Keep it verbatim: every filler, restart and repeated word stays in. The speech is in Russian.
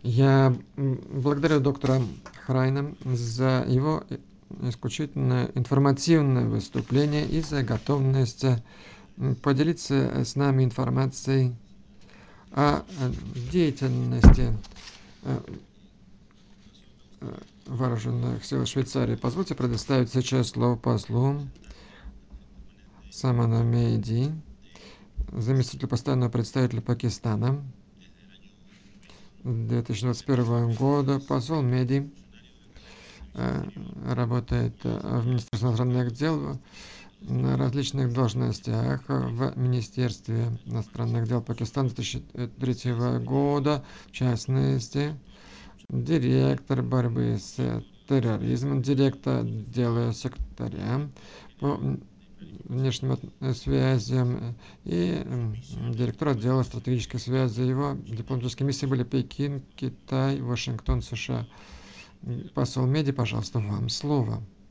Я благодарю доктора Храйна за его исключительно информативное выступление и за готовность поделиться с нами информацией о деятельности вооруженных сил Швейцарии. Позвольте предоставить сейчас слово послу Самана Мейди, заместителю постоянного представителя Пакистана. две тысячи двадцать первого года посол Меди работает в Министерстве иностранных дел на различных должностях в Министерстве иностранных дел Пакистана с две тысячи третьего года, в частности, директор борьбы с терроризмом, директор отдела секретаря по внешним связям и директор отдела стратегической связи. Его дипломатические миссии были Пекин, Китай, Вашингтон, США. Посол Меди, пожалуйста, вам слово.